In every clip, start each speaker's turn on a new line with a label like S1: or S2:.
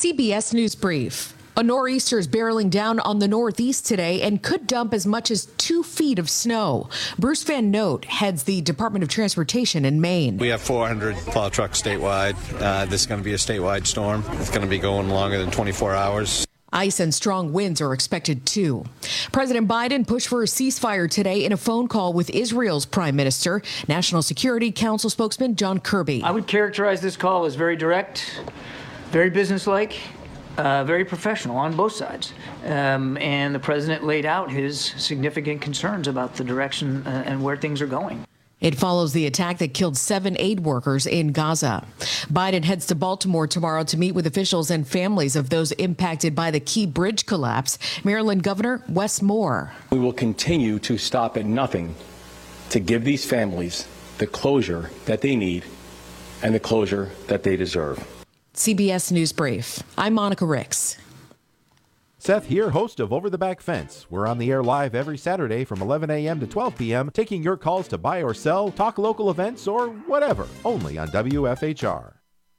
S1: CBS News Brief. A nor'easter is barreling down on the Northeast today and could dump as much as 2 feet of snow. Bruce Van Note heads the Department of Transportation in Maine.
S2: We have 400 plow trucks statewide. This is going to be a statewide storm. It's going to be going longer than 24 hours.
S1: Ice and strong winds are expected too. President Biden pushed for a ceasefire today in a phone call with Israel's Prime Minister, National Security Council spokesman John Kirby.
S3: I would characterize this call as very direct, very businesslike, very professional on both sides. And the president laid out his significant concerns about the direction and where things are going.
S1: It follows the attack that killed 7 aid workers in Gaza. Biden heads to Baltimore tomorrow to meet with officials and families of those impacted by the Key Bridge collapse. Maryland Governor Wes Moore.
S4: We will continue to stop at nothing to give these families the closure that they need and the closure that they deserve.
S1: CBS News Brief. I'm Monica Ricks.
S5: Seth here, host of Over the Back Fence. We're on the air live every Saturday from 11 a.m. to 12 p.m., taking your calls to buy or sell, talk local events, or whatever, only on WFHR.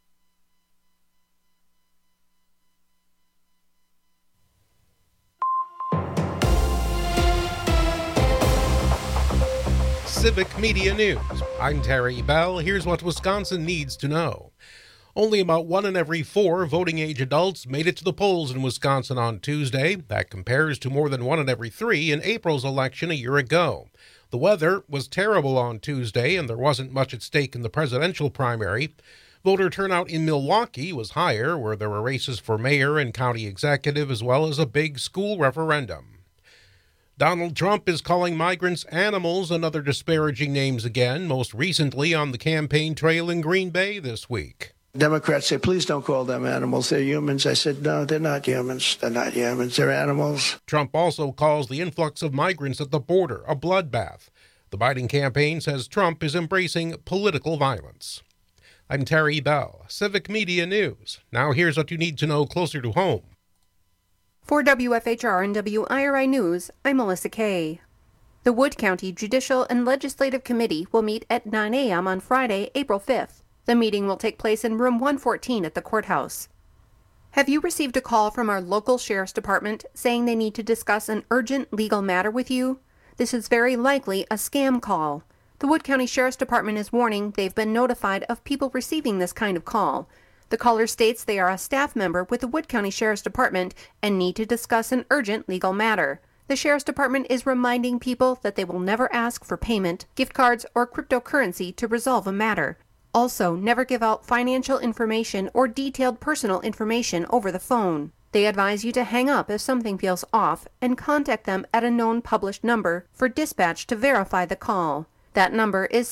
S6: Civic Media News. I'm Terry Bell. Here's what Wisconsin needs to know. Only about 1 in every 4 voting-age adults made it to the polls in Wisconsin on Tuesday. That compares to more than 1 in every 3 in April's election a year ago. The weather was terrible on Tuesday, and there wasn't much at stake in the presidential primary. Voter turnout in Milwaukee was higher, where there were races for mayor and county executive, as well as a big school referendum. Donald Trump is calling migrants animals and other disparaging names again, most recently on the campaign trail in Green Bay this week.
S7: Democrats say, please don't call them animals. They're humans. I said, no, they're not humans. They're not humans. They're animals.
S6: Trump also calls the influx of migrants at the border a bloodbath. The Biden campaign says Trump is embracing political violence. I'm Terry Bell, Civic Media News. Now here's what you need to know closer to home.
S8: For WFHR and WIRI News, I'm Melissa Kay. The Wood County Judicial and Legislative Committee will meet at 9 a.m. on Friday, April 5th. The meeting will take place in room 114 at the courthouse. Have you received a call from our local sheriff's department saying they need to discuss an urgent legal matter with you? This is very likely a scam call. The Wood County Sheriff's Department is warning they've been notified of people receiving this kind of call. The caller states they are a staff member with the Wood County Sheriff's Department and need to discuss an urgent legal matter. The Sheriff's Department is reminding people that they will never ask for payment, gift cards, or cryptocurrency to resolve a matter. Also, never give out financial information or detailed personal information over the phone. They advise you to hang up if something feels off and contact them at a known published number for dispatch to verify the call. That number is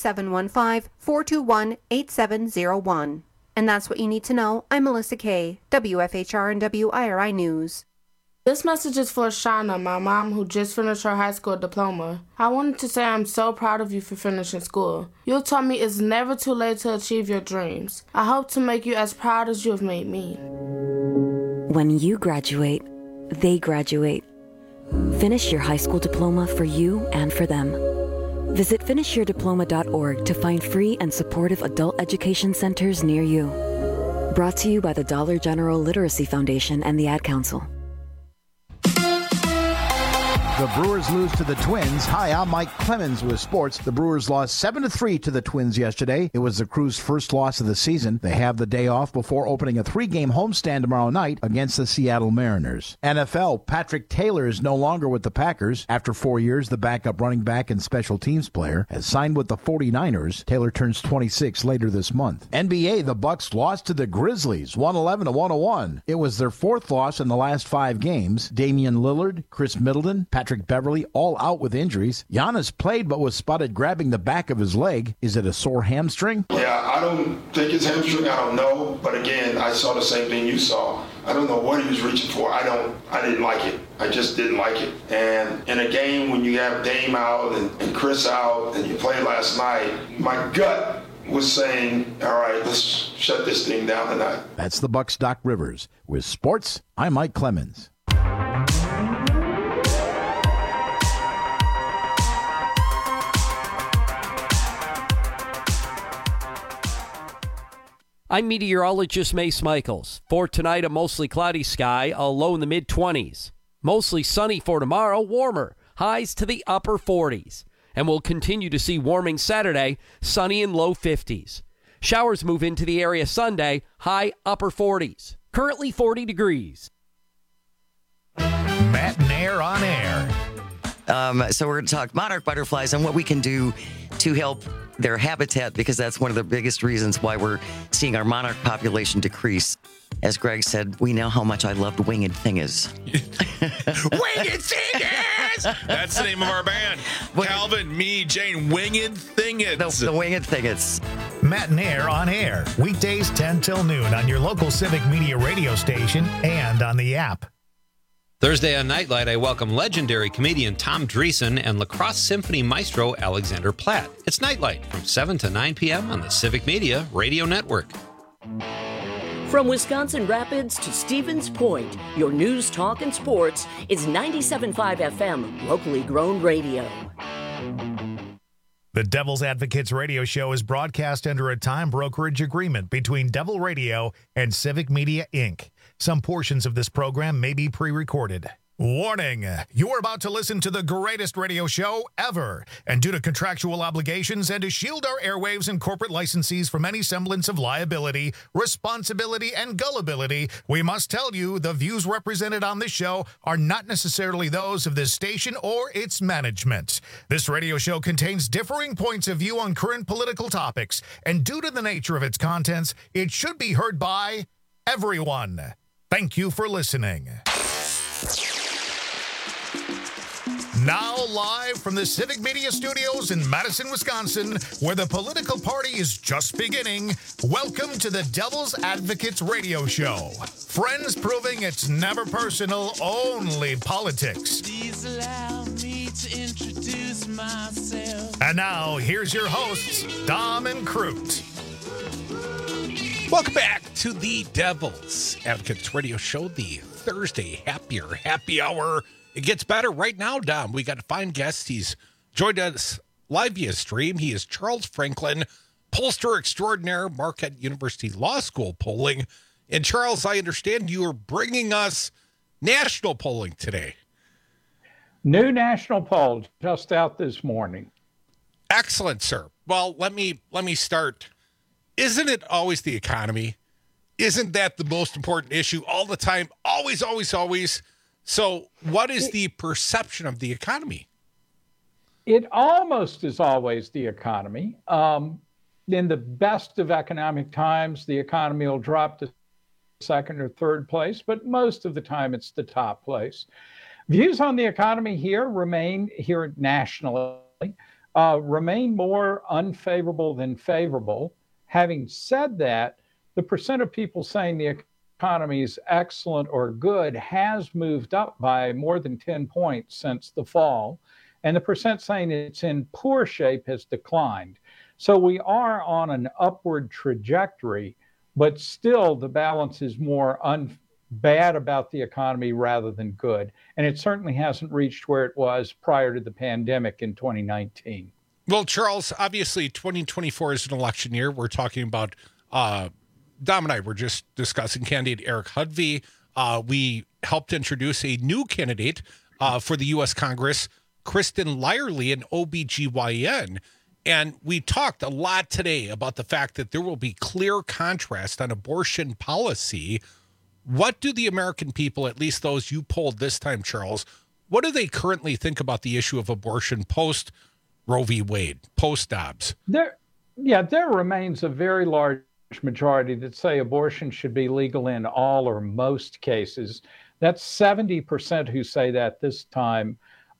S8: 715-421-8701. And that's what you need to know. I'm Melissa Kay, WFHR and WIRI News.
S9: This message is for Shauna, my mom, who just finished her high school diploma. I wanted to say I'm so proud of you for finishing school. You taught me it's never too late to achieve your dreams. I hope to make you as proud as you have made me.
S10: When you graduate, they graduate. Finish your high school diploma for you and for them. Visit finishyourdiploma.org to find free and supportive adult education centers near you. Brought to you by the Dollar General Literacy Foundation and the Ad Council.
S11: The Brewers lose to the Twins. Hi, I'm Mike Clemens with sports. The Brewers lost 7-3 to the Twins yesterday. It was the Crew's first loss of the season. They have the day off before opening a 3-game homestand tomorrow night against the Seattle Mariners. NFL, Patrick Taylor is no longer with the Packers. After 4 years, the backup running back and special teams player has signed with the 49ers. Taylor turns 26 later this month. NBA, the Bucks lost to the Grizzlies, 111-101. It was their 4th loss in the last 5 games. Damian Lillard, Chris Middleton, Patrick Beverly, all out with injuries. Giannis played but was spotted grabbing the back of his leg. Is it a sore hamstring?
S12: Yeah, I don't think it's hamstring. I don't know. But again, I saw the same thing you saw. I don't know what he was reaching for. I didn't like it. I just didn't like it. And in a game when you have Dame out and Chris out and you played last night, my gut was saying, all right, let's shut this thing down tonight.
S11: That's the Bucks' Doc Rivers. With sports, I'm Mike Clemens.
S13: I'm meteorologist Mace Michaels. For tonight, a mostly cloudy sky, a low in the mid-20s. Mostly sunny for tomorrow, warmer, highs to the upper 40s. And we'll continue to see warming Saturday, sunny in low 50s. Showers move into the area Sunday, high upper 40s. Currently 40 degrees.
S14: Matt and Air on Air.
S15: So we're going to talk monarch butterflies and what we can do to help their habitat, because that's one of the biggest reasons why we're seeing our monarch population decrease. As Greg said, we know how much I loved Winged Thingers.
S16: Winged Thingers! That's the name of our band. Calvin, me, Jane, Winged Thingers.
S15: The Winged Thingers.
S14: Matt and Air on Air. Weekdays 10 till noon on your local Civic Media radio station and on the app.
S17: Thursday on Nightlight, I welcome legendary comedian Tom Dreesen and lacrosse symphony maestro Alexander Platt. It's Nightlight from 7 to 9 p.m. on the Civic Media Radio Network.
S18: From Wisconsin Rapids to Stevens Point, your news, talk, and sports is 97.5 FM, locally grown radio.
S14: The Devil's Advocates radio show is broadcast under a time brokerage agreement between Devil Radio and Civic Media, Inc. Some portions of this program may be pre-recorded. Warning! You are about to listen to the greatest radio show ever. And due to contractual obligations and to shield our airwaves and corporate licensees from any semblance of liability, responsibility, and gullibility, we must tell you the views represented on this show are not necessarily those of this station or its management. This radio show contains differing points of view on current political topics, and due to the nature of its contents, it should be heard by everyone. Thank you for listening. Now live from the Civic Media Studios in Madison, Wisconsin, where the political party is just beginning, welcome to the Devil's Advocates radio show. Friends proving it's never personal, only politics.
S19: Please allow me to introduce myself.
S14: And now, here's your hosts, Dom and Crute.
S6: Welcome back to the Devil's Advocates radio show, the Thursday happy hour. It gets better right now, Dom. We got a fine guest. He's joined us live via stream. He is Charles Franklin, pollster extraordinaire, Marquette University Law School polling. And Charles, I understand you are bringing us national polling today.
S20: New national poll just out this morning.
S6: Excellent, sir. Well, let me start. Isn't it always the economy? Isn't that the most important issue all the time? Always, always, always. So what is the perception of the economy?
S20: It almost is always the economy. In the best of economic times, the economy will drop to second or third place, but most of the time it's the top place. Views on the economy here nationally, remain more unfavorable than favorable. Having said that, the percent of people saying the economy is excellent or good has moved up by more than 10 points since the fall, and the percent saying it's in poor shape has declined. So we are on an upward trajectory, but still the balance is more bad about the economy rather than good. And it certainly hasn't reached where it was prior to the pandemic in 2019.
S6: Well, Charles, obviously 2024 is an election year. We're talking about Dom and I were just discussing candidate Eric Hudvey. We helped introduce a new candidate for the U.S. Congress, Kristen Lyerly, an OBGYN. And we talked a lot today about the fact that there will be clear contrast on abortion policy. What do the American people, at least those you polled this time, Charles, what do they currently think about the issue of abortion post Roe v. Wade, post Dobbs?
S20: There remains a very large majority that say abortion should be legal in all or most cases. That's 70% who say that this time.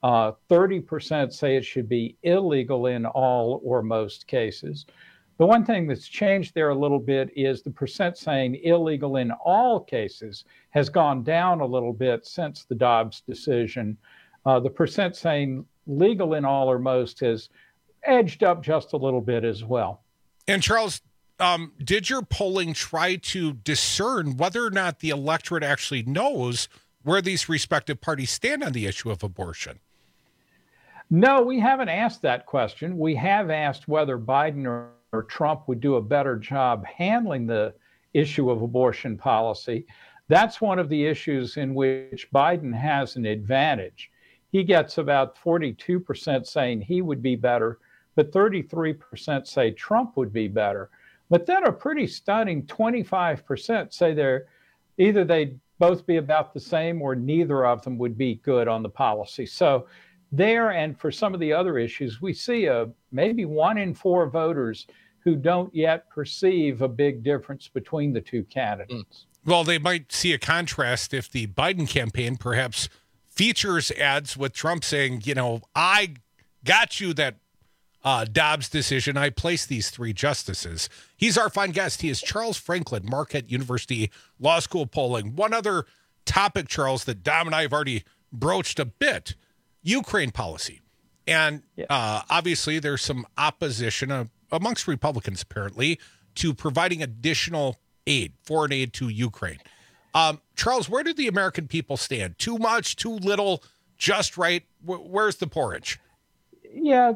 S20: 30% say it should be illegal in all or most cases. The one thing that's changed there a little bit is the percent saying illegal in all cases has gone down a little bit since the Dobbs decision. The percent saying legal in all or most has edged up just a little bit as well.
S6: And Charles, did your polling try to discern whether or not the electorate actually knows where these respective parties stand on the issue of abortion?
S20: No, we haven't asked that question. We have asked whether Biden or Trump would do a better job handling the issue of abortion policy. That's one of the issues in which Biden has an advantage. He gets about 42% saying he would be better, but 33% say Trump would be better. But then a pretty stunning 25% say they'd both be about the same or neither of them would be good on the policy. So there, and for some of the other issues, we see maybe 1 in 4 voters who don't yet perceive a big difference between the two candidates.
S6: Well, they might see a contrast if the Biden campaign perhaps features ads with Trump saying, I got you that Dobbs decision. I placed these 3 justices. He's our fine guest. He is Charles Franklin, Marquette University Law School polling. One other topic, Charles, that Dom and I have already broached a bit, Ukraine policy. And obviously there's some opposition amongst Republicans, apparently, to providing additional aid, foreign aid to Ukraine. Charles, where do the American people stand? Too much, too little, just right? Where's the porridge?
S20: Yeah,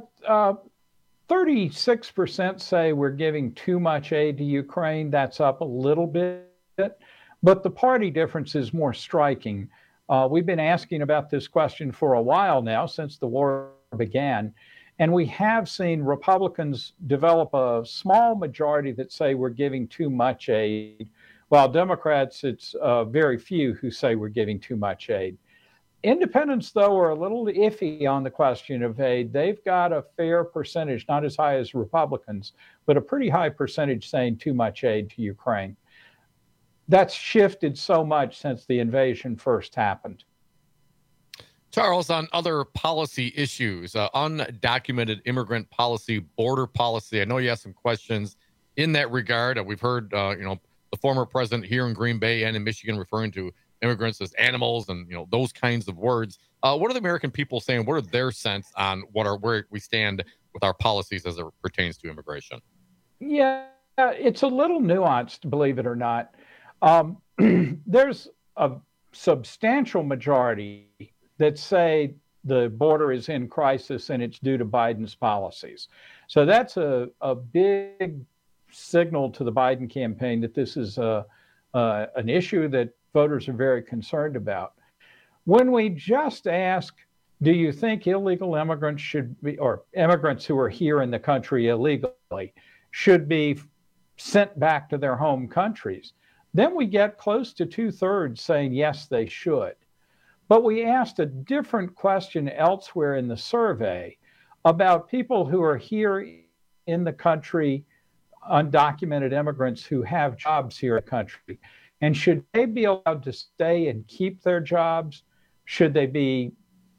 S20: 36% say we're giving too much aid to Ukraine. That's up a little bit, but the party difference is more striking. We've been asking about this question for a while now, since the war began, and we have seen Republicans develop a small majority that say we're giving too much aid, while Democrats, it's very few who say we're giving too much aid. Independents, though, are a little iffy on the question of aid. They've got a fair percentage, not as high as Republicans, but a pretty high percentage saying too much aid to Ukraine. That's shifted so much since the invasion first happened.
S21: Charles, on other policy issues, undocumented immigrant policy, border policy, I know you have some questions in that regard. We've heard, the former president here in Green Bay and in Michigan referring to immigrants as animals and those kinds of words. What are the American people saying? What are their sense on where we stand with our policies as it pertains to immigration?
S20: Yeah, it's a little nuanced, believe it or not. There's a substantial majority that say the border is in crisis and it's due to Biden's policies. So that's a big signal to the Biden campaign that this is an issue that voters are very concerned about. When we just ask, do you think illegal immigrants should be, or immigrants who are here in the country illegally, should be sent back to their home countries, then we get close to 2/3 saying yes, they should. But we asked a different question elsewhere in the survey about people who are here in the country, undocumented immigrants who have jobs here in the country. And should they be allowed to stay and keep their jobs? Should they be,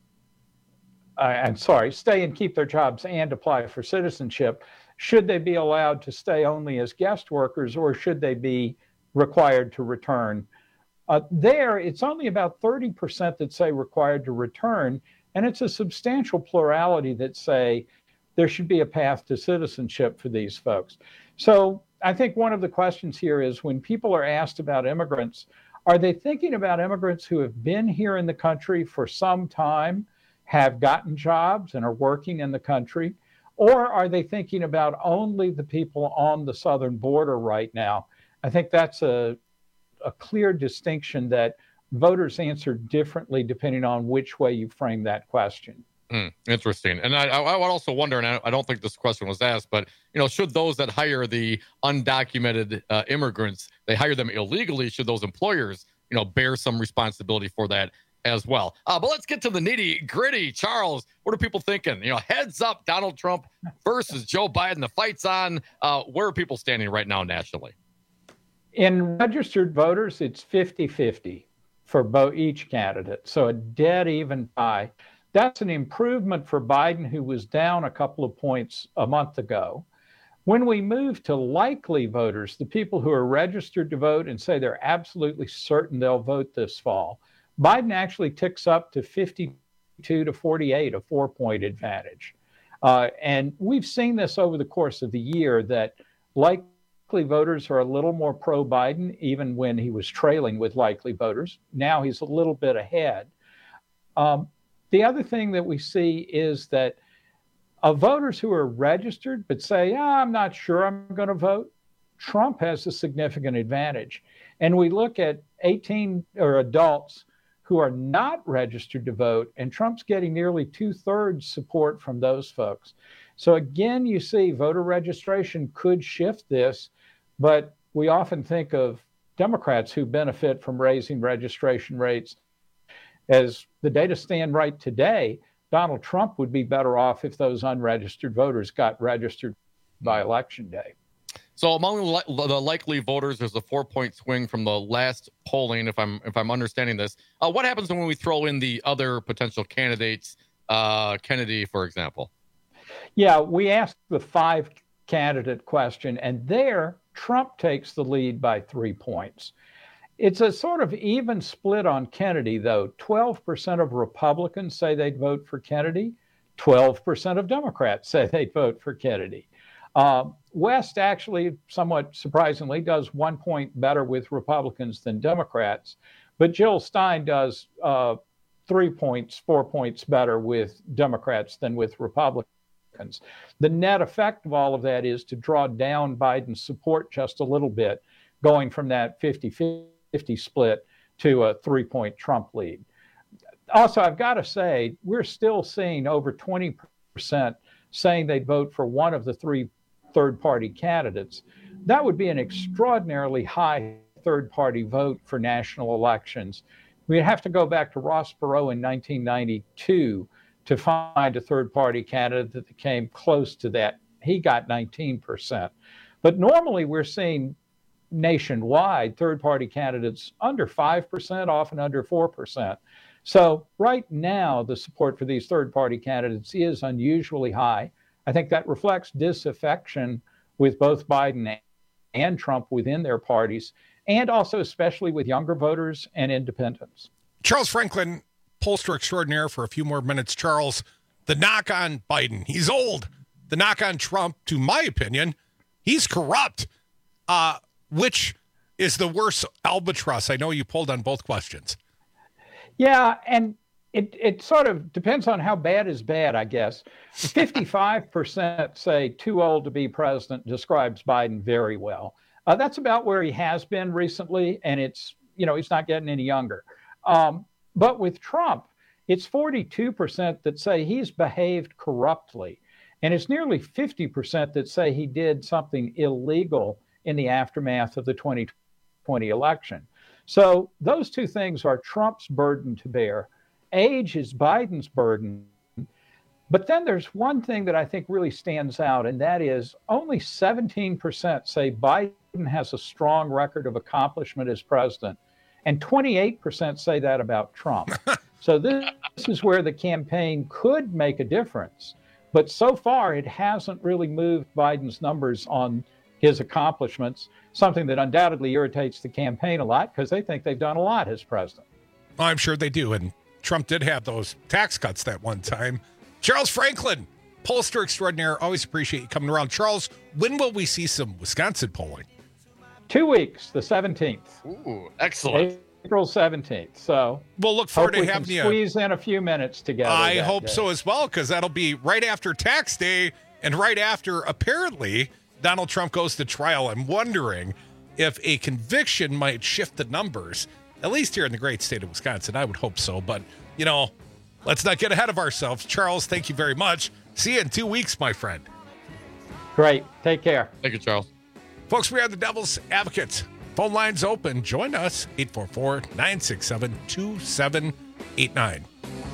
S20: stay and keep their jobs and apply for citizenship? Should they be allowed to stay only as guest workers, or should they be required to return? There, it's only about 30% that say required to return, and it's a substantial plurality that say there should be a path to citizenship for these folks. So I think one of the questions here is, when people are asked about immigrants, are they thinking about immigrants who have been here in the country for some time, have gotten jobs and are working in the country? Or are they thinking about only the people on the southern border right now? I think that's a clear distinction that voters answer differently depending on which way you frame that question.
S21: Interesting. And I would also wonder, and I don't think this question was asked, but, should those that hire the undocumented immigrants, they hire them illegally, should those employers, bear some responsibility for that as well? But let's get to the nitty gritty. Charles, what are people thinking? Heads up, Donald Trump versus Joe Biden. The fight's on. Where are people standing right now nationally?
S20: In registered voters, it's 50-50 for each candidate. So a dead even tie. That's an improvement for Biden, who was down a couple of points a month ago. When we move to likely voters, the people who are registered to vote and say they're absolutely certain they'll vote this fall, Biden actually ticks up to 52-48, a 4-point advantage. And we've seen this over the course of the year, that likely voters are a little more pro-Biden, even when he was trailing with likely voters. Now he's a little bit ahead. The other thing that we see is that Voters who are registered but say, I'm not sure I'm going to vote, Trump has a significant advantage. And we look at 18 or adults who are not registered to vote, and Trump's getting nearly 2/3 support from those folks. So again, you see voter registration could shift this, but we often think of Democrats who benefit from raising registration rates. As the data stand right today, Donald Trump would be better off if those unregistered voters got registered by Election Day.
S21: So among the likely voters, there's a 4-point swing from the last polling, if I'm understanding this. What happens when we throw in the other potential candidates, Kennedy, for example?
S20: Yeah, we asked the 5-candidate question, and there Trump takes the lead by 3 points. It's a sort of even split on Kennedy, though. 12% of Republicans say they'd vote for Kennedy. 12% of Democrats say they'd vote for Kennedy. West actually, somewhat surprisingly, does 1 point better with Republicans than Democrats, but Jill Stein does 4 points better with Democrats than with Republicans. The net effect of all of that is to draw down Biden's support just a little bit, going from that 50-50 split to a 3-point Trump lead. Also, I've got to say, we're still seeing over 20% saying they'd vote for one of the 3 third-party candidates. That would be an extraordinarily high third-party vote for national elections. We'd have to go back to Ross Perot in 1992 to find a third-party candidate that came close to that. He got 19%. But normally we're seeing nationwide third-party candidates under 5%, often under 4%. So right now, the support for these third-party candidates is unusually high. I think that reflects disaffection with both Biden and Trump within their parties, and also especially with younger voters and independents.
S2: Charles Franklin, pollster extraordinaire for a few more minutes. Charles, the knock on Biden, he's old. The knock on Trump, to my opinion, he's corrupt. Which is the worst albatross? I know you polled on both questions.
S20: Yeah, and it sort of depends on how bad is bad, I guess. 55% say too old to be president describes Biden very well. That's about where he has been recently, and it's, he's not getting any younger. But with Trump, it's 42% that say he's behaved corruptly, and it's nearly 50% that say he did something illegal in the aftermath of the 2020 election. So those two things are Trump's burden to bear. Age is Biden's burden. But then there's one thing that I think really stands out, and that is only 17% say Biden has a strong record of accomplishment as president, and 28% say that about Trump. So this is where the campaign could make a difference. But so far, it hasn't really moved Biden's numbers on his accomplishments, something that undoubtedly irritates the campaign a lot because they think they've done a lot as president.
S2: Well, I'm sure they do. And Trump did have those tax cuts that one time. Charles Franklin, pollster extraordinaire. Always appreciate you coming around. Charles, when will we see some Wisconsin polling?
S20: 2 weeks, the 17th.
S21: Ooh, excellent.
S20: April 17th. So
S2: we'll look forward to having you.
S20: Squeeze in a few minutes together.
S2: I hope so as well, because that'll be right after tax day and right after, apparently, Donald Trump goes to trial. I'm wondering if a conviction might shift the numbers, at least here in the great state of Wisconsin. I would hope so. But, let's not get ahead of ourselves. Charles, thank you very much. See you in 2 weeks, my friend.
S20: Great. Take care.
S21: Thank you, Charles.
S2: Folks, we are the Devil's Advocates. Phone lines open. Join us, 844-967-2789.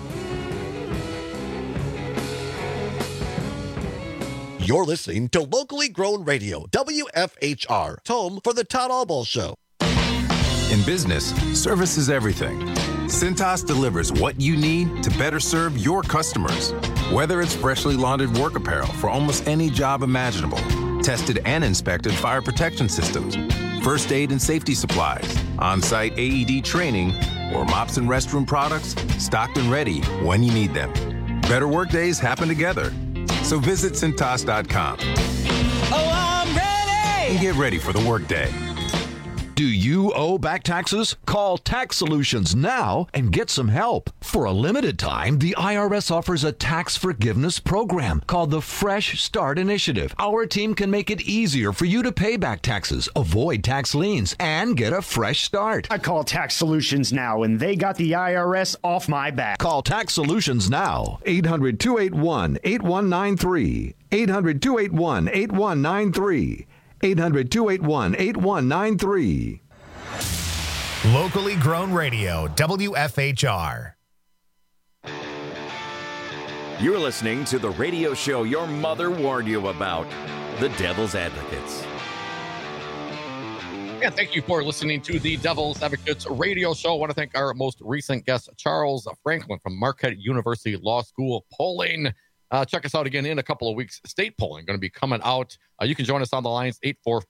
S22: You're listening to locally grown radio, WFHR, home for the Todd Albaugh Show.
S23: In business, service is everything. Cintas delivers what you need to better serve your customers. Whether it's freshly laundered work apparel for almost any job imaginable, tested and inspected fire protection systems, first aid and safety supplies, on-site AED training, or mops and restroom products, stocked and ready when you need them. Better work days happen together. So visit Cintas.com.
S19: Oh, I'm ready!
S23: And get ready for the workday.
S1: Do you owe back taxes? Call Tax Solutions now and get some help. For a limited time, the IRS offers a tax forgiveness program called the Fresh Start Initiative. Our team can make it easier for you to pay back taxes, avoid tax liens, and get a fresh start.
S3: I call Tax Solutions now, and they got the IRS off my back.
S1: Call Tax Solutions now. 800-281-8193. 800-281-8193. 800-281-8193.
S14: Locally grown radio, WFHR.
S4: You're listening to the radio show your mother warned you about, The Devil's Advocates.
S21: And thank you for listening to the Devil's Advocates radio show. I want to thank our most recent guest, Charles Franklin from Marquette University Law School polling. Check us out again in a couple of weeks. State polling going to be coming out. You can join us on the lines,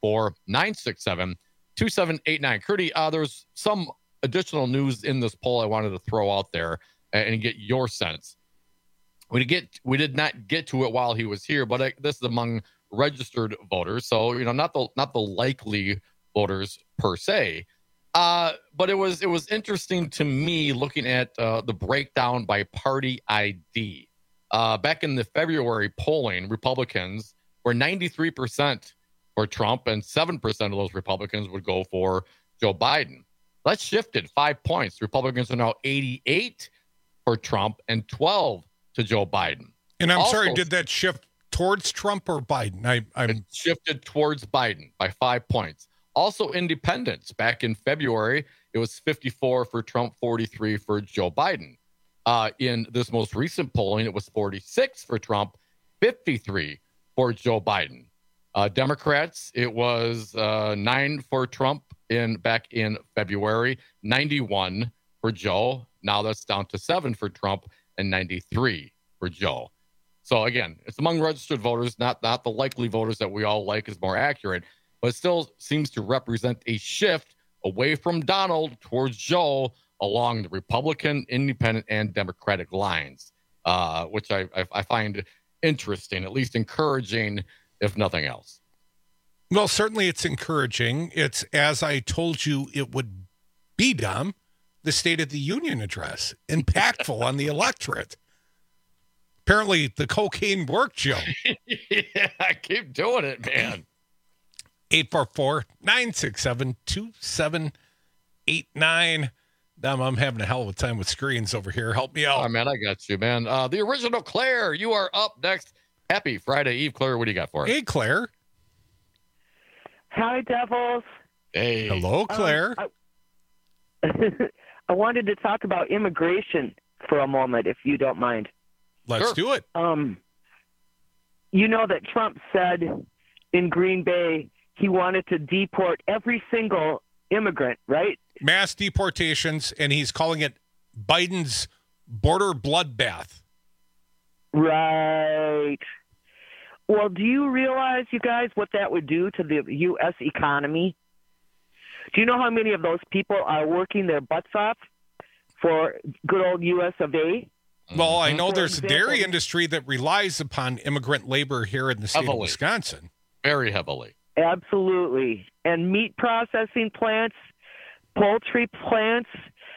S21: 844-967-2789. Curdy, there's some additional news in this poll I wanted to throw out there and get your sense. We did not get to it while he was here, but this is among registered voters. So, not the likely voters per se. But it was interesting to me looking at the breakdown by party ID. Back in the February polling, Republicans were 93% for Trump, and 7% of those Republicans would go for Joe Biden. That shifted 5 points. Republicans are now 88 for Trump and 12 to Joe Biden.
S2: And I'm sorry, did that shift towards Trump or Biden?
S21: It shifted towards Biden by 5 points. Also, independents. Back in February, it was 54 for Trump, 43 for Joe Biden. In this most recent polling, it was 46 for Trump, 53 for Joe Biden. Democrats, it was 9 for Trump back in February, 91 for Joe. Now that's down to 7 for Trump and 93 for Joe. So again, it's among registered voters, not the likely voters that we all like is more accurate, but it still seems to represent a shift away from Donald towards Joe along the Republican, Independent, and Democratic lines, which I find interesting, at least encouraging, if nothing else.
S2: Well, certainly it's encouraging. It's, as I told you it would be, Dom, the State of the Union address, impactful on the electorate. Apparently the cocaine worked, Joe.
S21: Yeah, I keep doing it, man.
S2: 844-967-2789. Dom, I'm having a hell of a time with screens over here. Help me out.
S21: Oh, man, I got you, man. The original Claire, you are up next. Happy Friday Eve. Claire, what do you got for us?
S2: Hey, Claire.
S24: Hi, Devils.
S21: Hey.
S2: Hello, Claire.
S24: I wanted to talk about immigration for a moment, if you don't mind.
S2: Let's do it.
S24: You know that Trump said in Green Bay he wanted to deport every single immigrant, right?
S2: Mass deportations, and he's calling it Biden's border bloodbath.
S24: Right. Well, do you realize, you guys, what that would do to the U.S. economy? Do you know how many of those people are working their butts off for good old U.S. of A?
S2: Well, I know there's a dairy industry that relies upon immigrant labor here in the state of Wisconsin.
S21: Very heavily.
S24: Absolutely. And meat processing plants, poultry plants,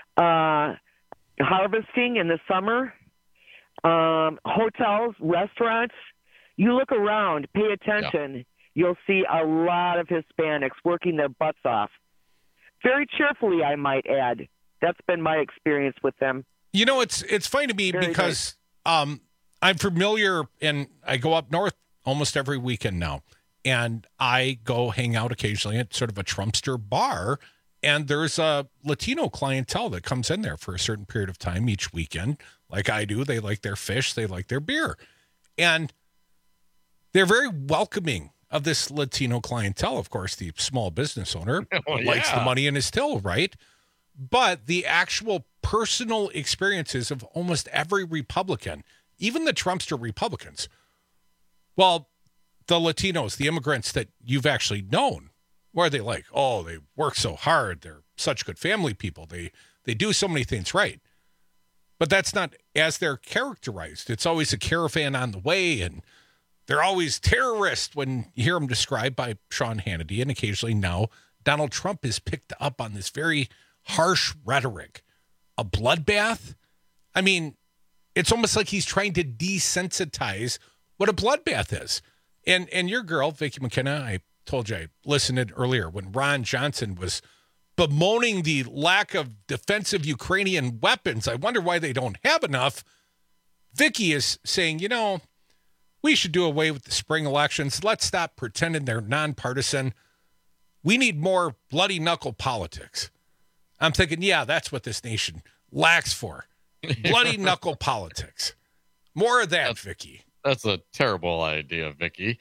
S24: harvesting in the summer, hotels, restaurants. You look around, pay attention, you'll see a lot of Hispanics working their butts off. Very cheerfully, I might add. That's been my experience with them.
S2: You know, it's funny to me because I'm familiar, and I go up north almost every weekend now, and I go hang out occasionally at sort of a Trumpster bar, and there's a Latino clientele that comes in there for a certain period of time each weekend, like I do. They like their fish, they like their beer, and they're very welcoming of this Latino clientele. Of course, the small business owner likes the money in his till, right? But the actual personal experiences of almost every Republican, even the Trumpster Republicans, well, the Latinos, the immigrants that you've actually known, where are they like, oh, they work so hard. They're such good family people. They do so many things right. But that's not as they're characterized. It's always a caravan on the way, and they're always terrorists when you hear them described by Sean Hannity and occasionally now Donald Trump has picked up on this very harsh rhetoric. A bloodbath? I mean, it's almost like he's trying to desensitize what a bloodbath is. And your girl, Vicki McKenna, I told you I listened in earlier when Ron Johnson was bemoaning the lack of defensive Ukrainian weapons. I wonder why they don't have enough. Vicki is saying, we should do away with the spring elections. Let's stop pretending they're nonpartisan. We need more bloody knuckle politics. I'm thinking, yeah, that's what this nation lacks for. Bloody knuckle politics. More of that, Vicki.
S21: That's a terrible idea, Vicki.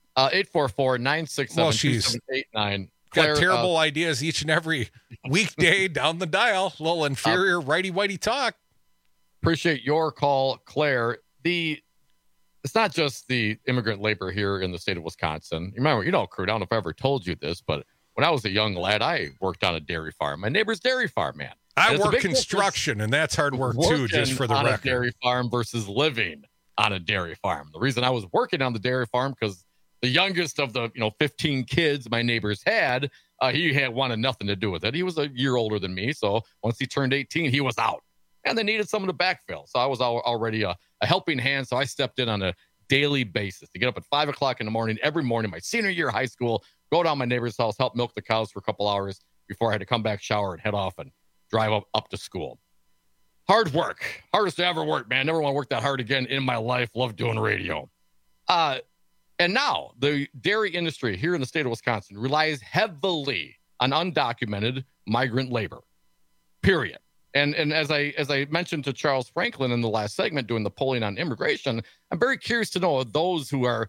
S21: 844-967-2789.
S2: Got terrible ideas each and every weekday down the dial. A little inferior righty-whitey talk.
S21: Appreciate your call, Claire. It's not just the immigrant labor here in the state of Wisconsin. Remember, Crew, I don't know if I ever told you this, but when I was a young lad, I worked on a dairy farm. My neighbor's dairy farm, man.
S2: I work construction, and that's hard work too, just for the record.
S21: On a dairy farm versus living on a dairy farm. The reason I was working on the dairy farm, because the youngest of the 15 kids my neighbors had, he wanted nothing to do with it. He was a year older than me, so once he turned 18, he was out. And they needed someone to backfill. So I was already a helping hand, so I stepped in on a daily basis to get up at 5 o'clock in the morning, every morning, my senior year of high school, go down my neighbor's house, help milk the cows for a couple hours before I had to come back, shower, and head off and drive up to school. Hard work. Hardest to ever work, man. Never want to work that hard again in my life. Love doing radio. And now the dairy industry here in the state of Wisconsin relies heavily on undocumented migrant labor, period. And as I mentioned to Charles Franklin in the last segment doing the polling on immigration, I'm very curious to know those who are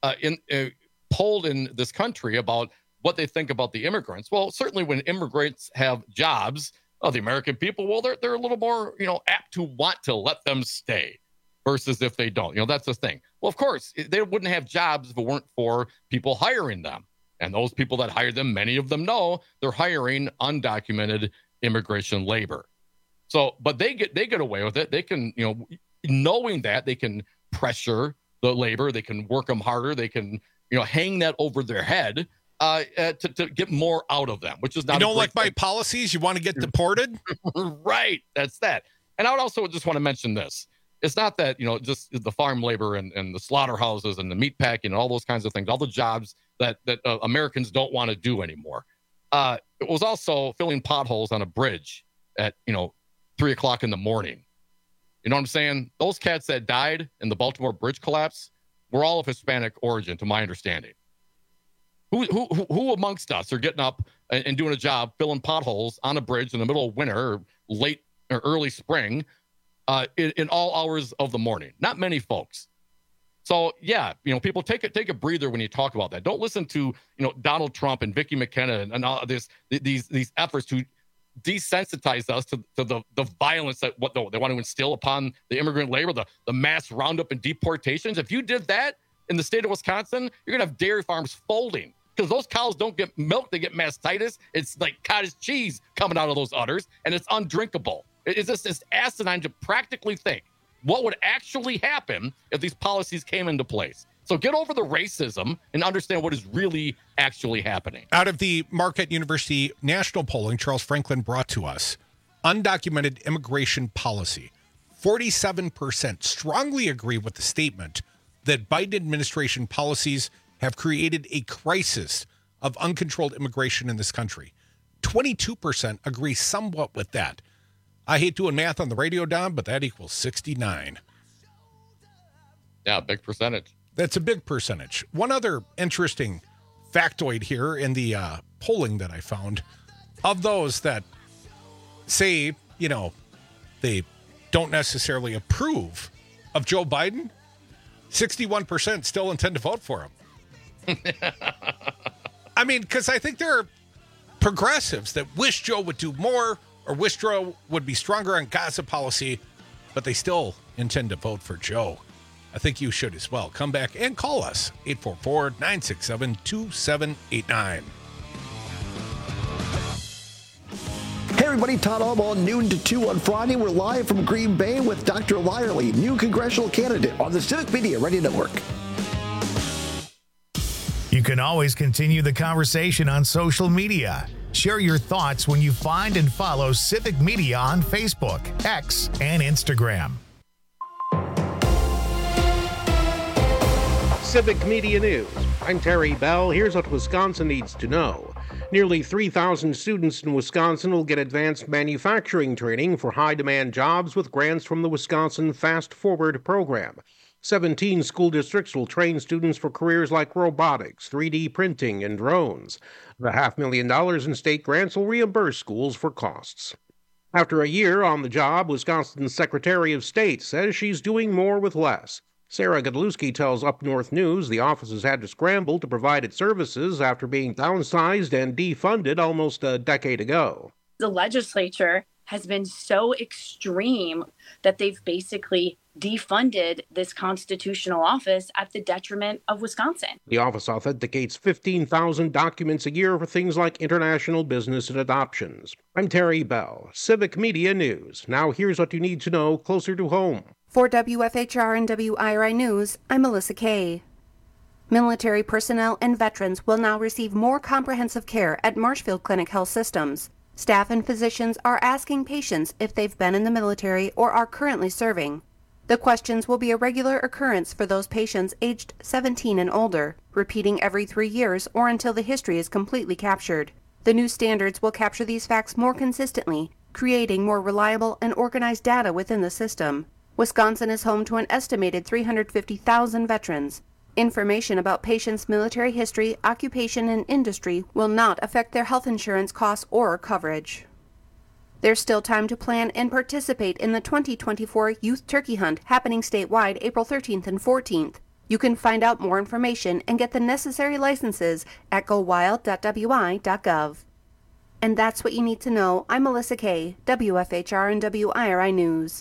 S21: polled in this country about what they think about the immigrants. Well, certainly when immigrants have jobs, the American people, well, they're a little more, apt to want to let them stay versus if they don't. That's the thing. Well, of course, they wouldn't have jobs if it weren't for people hiring them. And those people that hire them, many of them know they're hiring undocumented immigration labor. So, but they get away with it. They can, knowing that they can pressure the labor, they can work them harder, they can, hang that over their head to get more out of them, which is not.
S2: You don't like my policies? You want to get deported?
S21: Right. That's that. And I would also just want to mention this. It's not that, just the farm labor and the slaughterhouses and the meat packing and all those kinds of things, all the jobs that Americans don't want to do anymore. It was also filling potholes on a bridge at, 3 o'clock in the morning. You know what I'm saying? Those cats that died in the Baltimore bridge collapse were all of Hispanic origin, to my understanding. Who amongst us are getting up and doing a job filling potholes on a bridge in the middle of winter or late or early spring in all hours of the morning? Not many folks. So yeah, people take a breather when you talk about that. Don't listen to Donald Trump and Vicki McKenna and all these efforts to desensitize us to the violence that they want to instill upon the immigrant labor, the mass roundup and deportations. If you did that in the state of Wisconsin, you're gonna have dairy farms folding because those cows don't get milk; they get mastitis. It's like cottage cheese coming out of those udders, and it's undrinkable. It's just this asinine to practically think what would actually happen if these policies came into place. So get over the racism and understand what is really actually happening.
S2: Out of the Marquette University national polling, Charles Franklin brought to us undocumented immigration policy. 47% strongly agree with the statement that Biden administration policies have created a crisis of uncontrolled immigration in this country. 22% agree somewhat with that. I hate doing math on the radio, Don, but that equals 69.
S21: Yeah, big percentage.
S2: That's a big percentage. One other interesting factoid here in the polling that I found, of those that say, they don't necessarily approve of Joe Biden, 61% still intend to vote for him. I mean, because I think there are progressives that wish Joe would do more or wish Joe would be stronger on Gaza policy, but they still intend to vote for Joe. I think you should as well. Come back and call us, 844-967-2789.
S5: Hey everybody, Todd Albaugh, noon to 2 on Friday. We're live from Green Bay with Dr. Lyerly, new congressional candidate on the Civic Media Radio Network.
S14: You can always continue the conversation on social media. Share your thoughts when you find and follow Civic Media on Facebook, X, and Instagram.
S6: Civic Media News. I'm Terry Bell. Here's what Wisconsin needs to know. Nearly 3,000 students in Wisconsin will get advanced manufacturing training for high-demand jobs with grants from the Wisconsin Fast Forward program. 17 school districts will train students for careers like robotics, 3D printing, and drones. The $500,000 in state grants will reimburse schools for costs. After a year on the job, Wisconsin's Secretary of State says she's doing more with less. Sarah Godlewski tells Up North News the office has had to scramble to provide its services after being downsized and defunded almost a decade ago.
S7: The legislature has been so extreme that they've basically defunded this constitutional office at the detriment of Wisconsin.
S6: The office authenticates 15,000 documents a year for things like international business and adoptions. I'm Terry Bell, Civic Media News. Now here's what you need to know closer to home.
S8: For WFHR and WIRI News, I'm Melissa Kay. Military personnel and veterans will now receive more comprehensive care at Marshfield Clinic Health Systems. Staff and physicians are asking patients if they've been in the military or are currently serving. The questions will be a regular occurrence for those patients aged 17 and older, repeating every 3 years or until the history is completely captured. The new standards will capture these facts more consistently, creating more reliable and organized data within the system. Wisconsin is home to an estimated 350,000 veterans. Information about patients' military history, occupation, and industry will not affect their health insurance costs or coverage. There's still time to plan and participate in the 2024 Youth Turkey Hunt happening statewide April 13th and 14th. You can find out more information and get the necessary licenses at gowild.wi.gov. And that's what you need to know. I'm Melissa Kay, WFHR and WIRI News.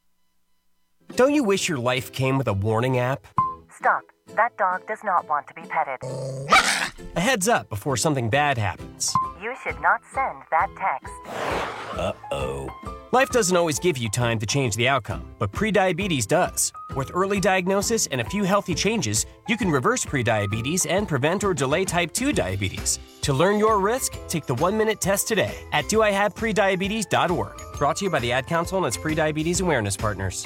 S9: Don't you wish your life came with a warning app?
S10: Stop. That dog does not want to be petted.
S9: A heads up before something bad happens.
S10: You should not send that text.
S9: Uh-oh. Life doesn't always give you time to change the outcome, but prediabetes does. With early diagnosis and a few healthy changes, you can reverse prediabetes and prevent or delay type 2 diabetes. To learn your risk, take the 1-minute test today at doihaveprediabetes.org. Brought to you by the Ad Council and its prediabetes awareness partners.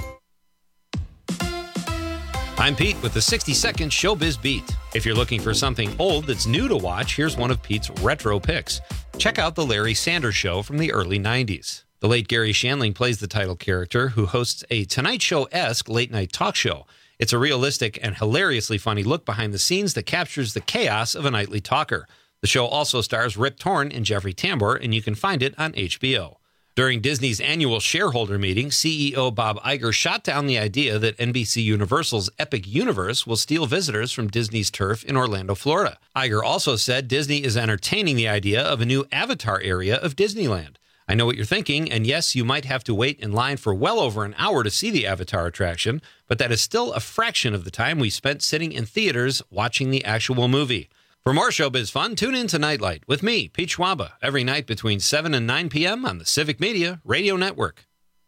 S17: I'm Pete with the 60-second Showbiz Beat. If you're looking for something old that's new to watch, here's one of Pete's retro picks. Check out The Larry Sanders Show from the early 90s. The late Gary Shandling plays the title character, who hosts a Tonight Show-esque late-night talk show. It's a realistic and hilariously funny look behind the scenes that captures the chaos of a nightly talker. The show also stars Rip Torn and Jeffrey Tambor, and you can find it on HBO. During Disney's annual shareholder meeting, CEO Bob Iger shot down the idea that NBC Universal's Epic Universe will steal visitors from Disney's turf in Orlando, Florida. Iger also said Disney is entertaining the idea of a new Avatar area of Disneyland. I know what you're thinking, and yes, you might have to wait in line for well over an hour to see the Avatar attraction, but that is still a fraction of the time we spent sitting in theaters watching the actual movie. For more showbiz fun, tune in to Nightlight with me, Pete Schwaba, every night between 7 and 9 p.m. on the Civic Media Radio Network.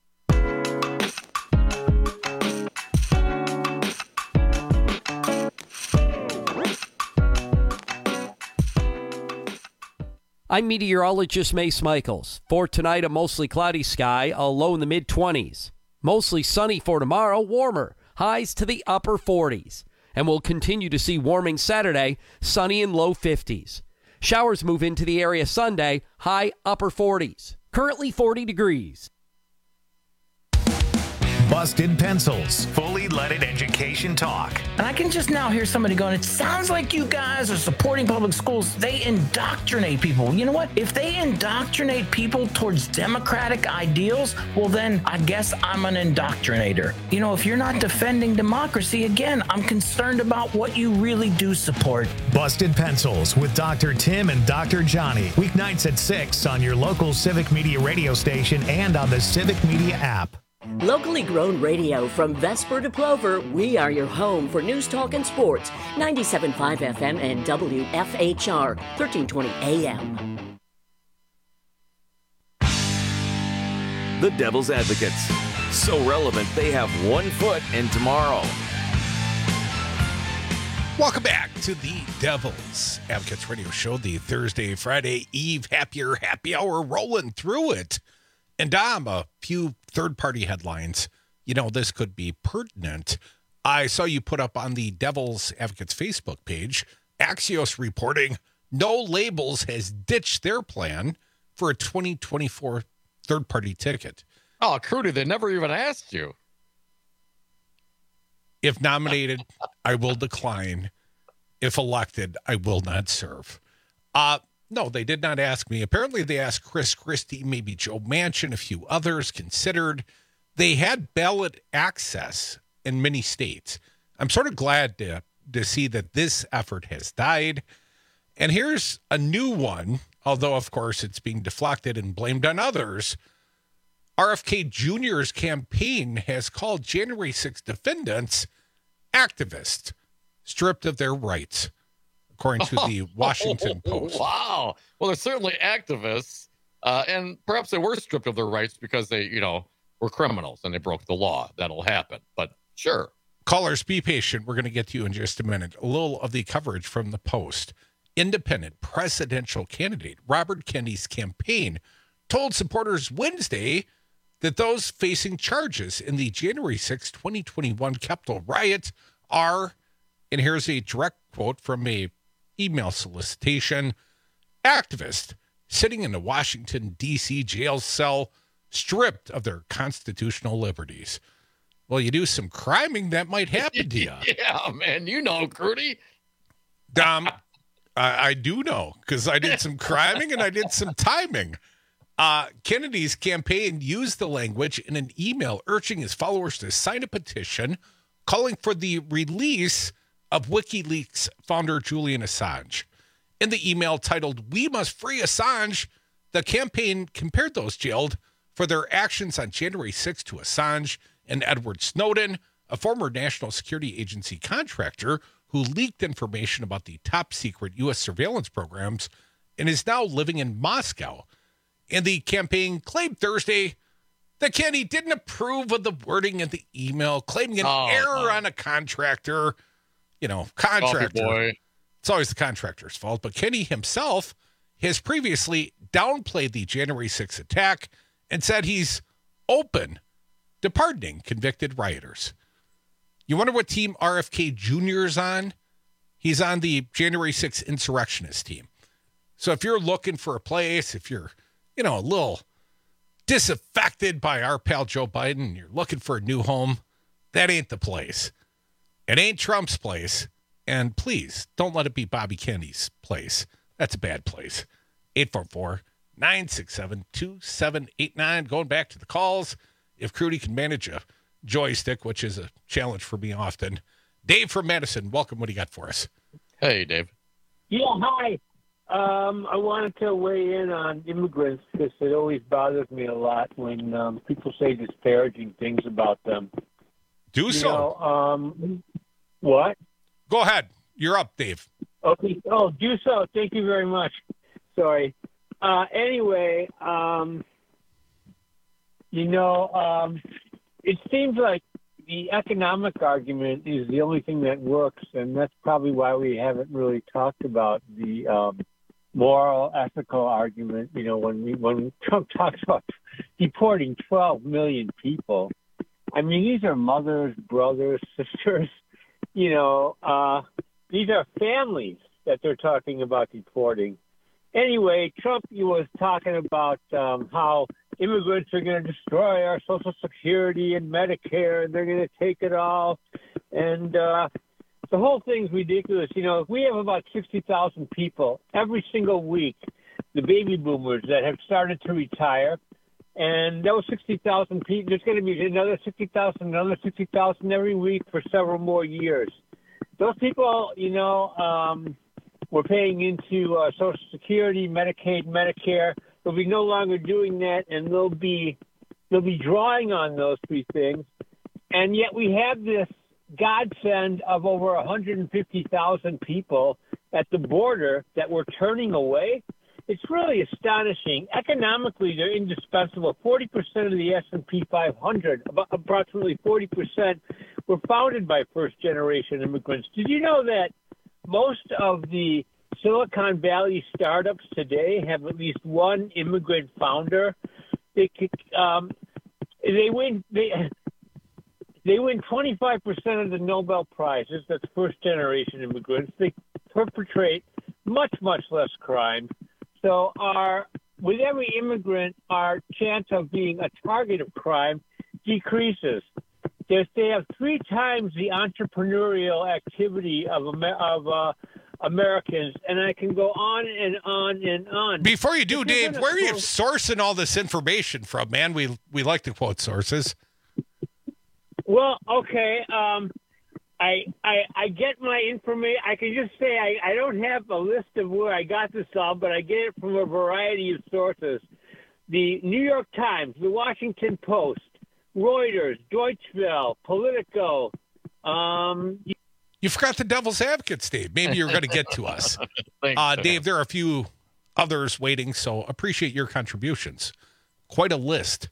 S13: I'm meteorologist Mace Michaels. For tonight, a mostly cloudy sky, a low in the mid-20s. Mostly sunny for tomorrow, warmer, highs to the upper 40s. And we'll continue to see warming Saturday, sunny in low 50s. Showers move into the area Sunday, high upper 40s. Currently 40 degrees.
S14: Busted Pencils, fully leaded education talk.
S25: And I can just now hear somebody going, it sounds like you guys are supporting public schools. They indoctrinate people. You know what? If they indoctrinate people towards democratic ideals, well then I guess I'm an indoctrinator. You know, if you're not defending democracy, again, I'm concerned about what you really do support.
S14: Busted Pencils with Dr. Tim and Dr. Johnny. Weeknights at 6 on your local Civic Media radio station and on the Civic Media app.
S18: Locally grown radio from Vesper to Plover, we are your home for news, talk, and sports. 97.5 FM and WFHR, 1320 AM.
S4: The Devil's Advocates. So relevant, they have one foot in tomorrow.
S2: Welcome back to the Devil's Advocates Radio Show, the Thursday, Friday Eve happy hour, rolling through it. And Dom, a few third-party headlines. You know, this could be pertinent. I saw you put up on the Devil's Advocates Facebook page, Axios reporting No Labels has ditched their plan for a 2024 third-party ticket.
S21: Oh, Crudy, they never even asked you.
S2: If nominated, I will decline. If elected, I will not serve. No, they did not ask me. Apparently, they asked Chris Christie, maybe Joe Manchin, a few others considered. They had ballot access in many states. I'm sort of glad to see that this effort has died. And here's a new one, although, of course, it's being deflected and blamed on others. RFK Jr.'s campaign has called January 6 defendants activists, stripped of their rights, according to the Washington Post.
S21: Wow. Well, they're certainly activists, and perhaps they were stripped of their rights because they, were criminals and they broke the law. That'll happen, but sure.
S2: Callers, be patient. We're going to get to you in just a minute. A little of the coverage from the Post. Independent presidential candidate Robert Kennedy's campaign told supporters Wednesday that those facing charges in the January 6, 2021 Capitol riot are, and here's a direct quote from a email solicitation, activists sitting in a Washington, D.C. jail cell stripped of their constitutional liberties. Well, you do some criming, that might happen to you.
S21: Yeah, man, Crudy.
S2: Dom, I do know, because I did some criming and I did some timing. Kennedy's campaign used the language in an email urging his followers to sign a petition calling for the release of WikiLeaks founder Julian Assange. In the email titled, "We Must Free Assange," the campaign compared those jailed for their actions on January 6 to Assange and Edward Snowden, a former National Security Agency contractor who leaked information about the top secret U.S. surveillance programs and is now living in Moscow. And the campaign claimed Thursday that Kennedy didn't approve of the wording in the email, claiming an error on a contractor. Contractor.
S21: Boy.
S2: It's always the contractor's fault. But Kennedy himself has previously downplayed the January 6th attack and said he's open to pardoning convicted rioters. You wonder what team RFK Jr. is on? He's on the January 6th insurrectionist team. So if you're looking for a place, if you're a little disaffected by our pal Joe Biden, you're looking for a new home, that ain't the place. It ain't Trump's place. And please, don't let it be Bobby Kennedy's place. That's a bad place. 844-967-2789. Going back to the calls, if Crudy can manage a joystick, which is a challenge for me often. Dave from Madison, welcome. What do you got for us?
S21: Hey, Dave.
S11: Yeah, hi. I wanted to weigh in on immigrants because it always bothers me a lot when people say disparaging things about them.
S2: Do so.
S11: What?
S2: Go ahead. You're up, Dave.
S11: Okay. Oh, do so. Thank you very much. Sorry. Anyway, it seems like the economic argument is the only thing that works, and that's probably why we haven't really talked about the moral, ethical argument. When Trump talks about deporting 12 million people, I mean, these are mothers, brothers, sisters. These are families that they're talking about deporting. Anyway, Trump was talking about how immigrants are going to destroy our Social Security and Medicare, and they're going to take it all. And the whole thing's ridiculous. If we have about 60,000 people every single week, the baby boomers that have started to retire, and those 60,000 people, there's going to be another 60,000 every week for several more years. Those people, we're paying into Social Security, Medicaid, Medicare. They'll be no longer doing that, and they'll be drawing on those three things. And yet we have this godsend of over 150,000 people at the border that we're turning away. It's really astonishing. Economically, they're indispensable. 40% of the S&P 500, approximately 40%, were founded by first-generation immigrants. Did you know that most of the Silicon Valley startups today have at least one immigrant founder. They win 25% of the Nobel Prizes. That's first-generation immigrants. They perpetrate much less crime. So with every immigrant, our chance of being a target of crime decreases. They have 3 times the entrepreneurial activity of Americans, and I can go on and on and on.
S2: Before you do, Dave, where are you sourcing all this information from, man? We like to quote sources.
S11: Well, okay. I get my information. I can just say I don't have a list of where I got this all, but I get it from a variety of sources. The New York Times, the Washington Post, Reuters, Deutsche Welle, Politico.
S2: You forgot the Devil's Advocates, Dave. Maybe you're going to get to us. Dave, there are a few others waiting, so appreciate your contributions. Quite a list.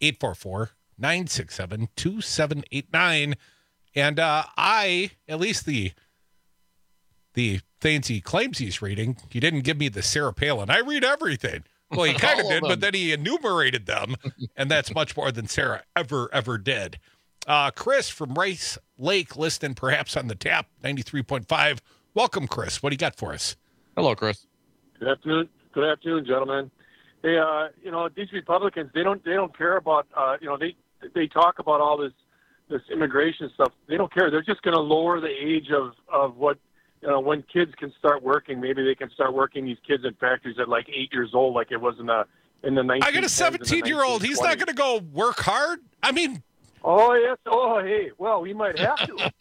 S2: 844-967-2789. And at least the things he claims he's reading, he didn't give me the Sarah Palin. I read everything. Well, he kind of did, but then he enumerated them, and that's much more than Sarah ever did. Chris from Rice Lake, listening perhaps on the tap, 93.5. Welcome, Chris. What do you got for us?
S21: Hello, Chris.
S12: Good afternoon, gentlemen. Hey, these Republicans, they don't care about, they talk about all this immigration stuff. They don't care. They're just going to lower the age of what, when kids can start working. Maybe they can start working these kids in factories at like 8 years old, like it was in the 19.
S2: I got a 17-year-old. He's not going to go work hard. I mean.
S12: Oh yes. Oh hey. Well, we might have to.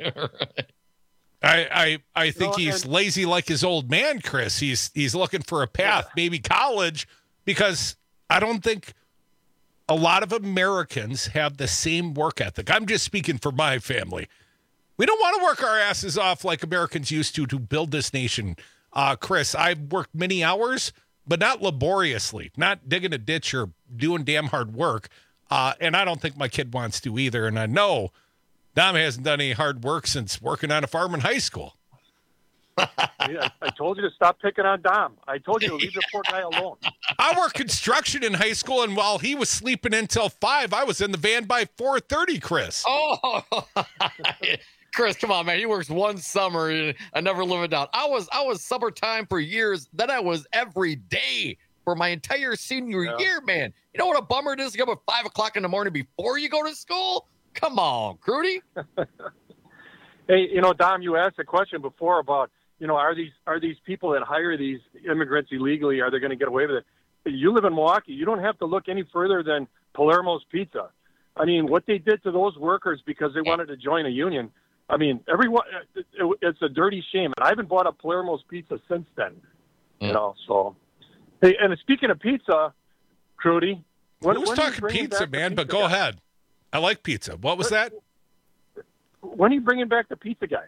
S2: I think he's lazy like his old man, Chris. He's looking for a path, maybe college, because I don't think a lot of Americans have the same work ethic. I'm just speaking for my family. We don't want to work our asses off like Americans used to build this nation. Chris, I've worked many hours, but not laboriously, not digging a ditch or doing damn hard work. And I don't think my kid wants to either. And I know Dom hasn't done any hard work since working on a farm in high school.
S12: Yeah, I told you to stop picking on Dom. I told you to leave the poor guy alone.
S2: I worked construction in high school, and while he was sleeping until 5, I was in the van by 4:30, Chris.
S21: Oh, Chris, come on, man. He works one summer, and I never live it down. I was summertime for years. Then I was every day for my entire senior year, man. You know what a bummer it is to get up at 5 o'clock in the morning before you go to school? Come on, Crudy.
S12: Hey, Dom, you asked a question before about, are these people that hire these immigrants illegally, are they going to get away with it? You live in Milwaukee. You don't have to look any further than Palermo's Pizza. I mean, what they did to those workers because they wanted to join a union. I mean, everyone, it's a dirty shame. And I haven't bought a Palermo's Pizza since then, so. Hey, and speaking of pizza, Crudy.
S2: Who's talking pizza, man? But go ahead. I like pizza. What was that?
S12: When are you bringing back the pizza guy?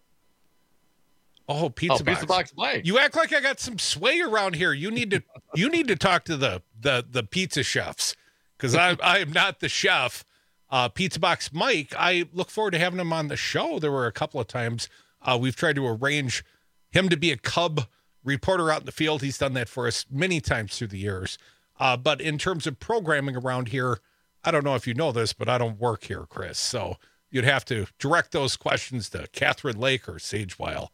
S2: Oh, Pizza Box
S21: Mike.
S2: You act like I got some sway around here. You need to talk to the pizza chefs, because I am not the chef. Pizza Box Mike, I look forward to having him on the show. There were a couple of times we've tried to arrange him to be a Cub reporter out in the field. He's done that for us many times through the years. But in terms of programming around here, I don't know if you know this, but I don't work here, Chris. So you'd have to direct those questions to Catherine Lake or Sage Weil.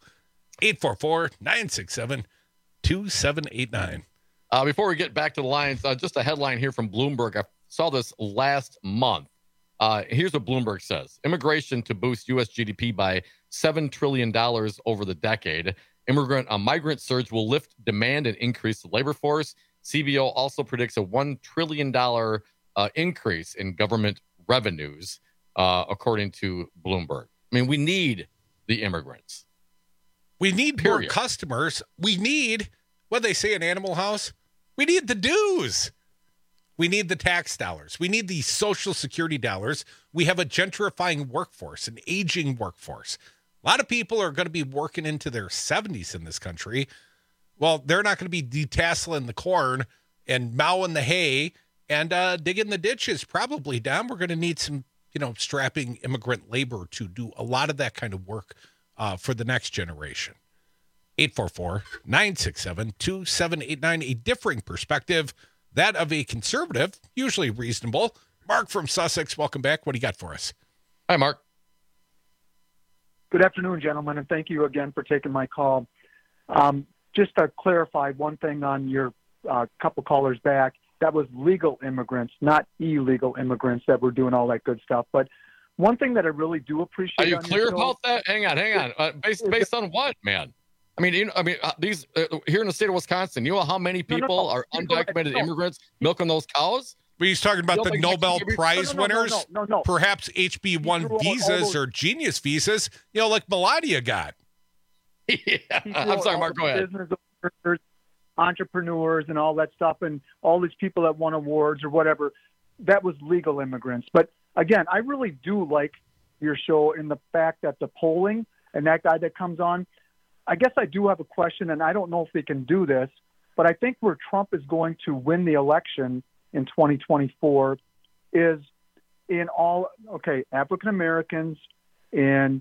S2: 844-967-2789.
S21: Before we get back to the Lions, just a headline here from Bloomberg. I saw this last month. Here's what Bloomberg says. Immigration to boost U.S. GDP by $7 trillion over the decade. Migrant surge will lift demand and increase the labor force. CBO also predicts a $1 trillion increase in government revenues, according to Bloomberg. I mean, we need the immigrants.
S2: We need more customers. We need, what they say in Animal House, we need the dues. We need the tax dollars. We need the Social Security dollars. We have a gentrifying workforce, an aging workforce. A lot of people are going to be working into their 70s in this country. Well, they're not going to be detasseling the corn and mowing the hay and digging the ditches probably, Dom. We're going to need some, strapping immigrant labor to do a lot of that kind of work for the next generation. 844-967-2789. A differing perspective, that of a conservative, usually reasonable. Mark from Sussex, welcome back. What do you got for us?
S21: Hi, Mark.
S15: Good afternoon, gentlemen, and thank you again for taking my call. Just to clarify one thing on your couple callers back, that was legal immigrants, not illegal immigrants that were doing all that good stuff. But one thing that I really do appreciate.
S21: Are you clear about that? Hang on. Based on what, man? I mean, these here in the state of Wisconsin, you know how many people are undocumented immigrants milking those cows?
S2: But he's talking about the Nobel Prize winners, perhaps HB1 visas or genius visas, like Melania got.
S21: Yeah. I'm sorry, Mark, go ahead.
S15: Business owners, entrepreneurs and all that stuff, and all these people that won awards or whatever, that was legal immigrants. But again, I really do like your show in the fact that the polling and that guy that comes on, I guess I do have a question, and I don't know if they can do this, but I think where Trump is going to win the election in 2024 is in all, African Americans, in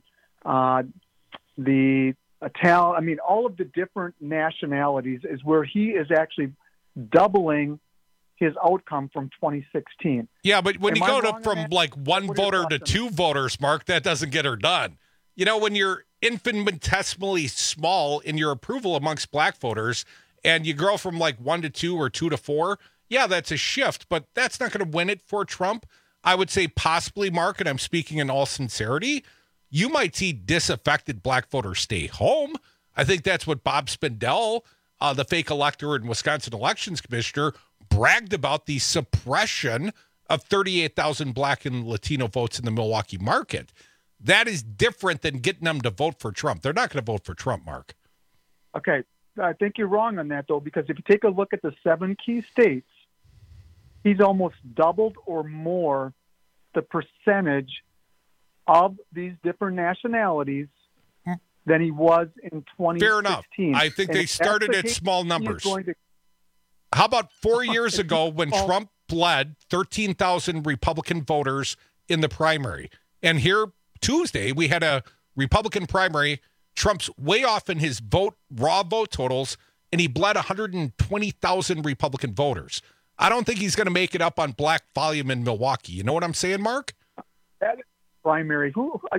S15: the Italian, all of the different nationalities is where he is actually doubling his outcome from 2016.
S2: Yeah, but when you go from like one voter to two voters, Mark, that doesn't get her done. When you're infinitesimally small in your approval amongst black voters and you grow from like 1 to 2 or 2 to 4, yeah, that's a shift, but that's not going to win it for Trump. I would say possibly, Mark, and I'm speaking in all sincerity, you might see disaffected black voters stay home. I think that's what Bob Spindell, the fake elector and Wisconsin elections commissioner, bragged about, the suppression of 38,000 black and Latino votes in the Milwaukee market. That is different than getting them to vote for Trump. They're not going to vote for Trump, Mark.
S15: Okay. I think you're wrong on that, though, because if you take a look at the 7 key states, he's almost doubled or more the percentage of these different nationalities than he was in 2016.
S2: Fair enough. I think they started at small numbers. How about 4 years ago when Trump bled 13,000 Republican voters in the primary? And here Tuesday, we had a Republican primary. Trump's way off in his raw vote totals, and he bled 120,000 Republican voters. I don't think he's going to make it up on black volume in Milwaukee. You know what I'm saying, Mark?
S15: That primary.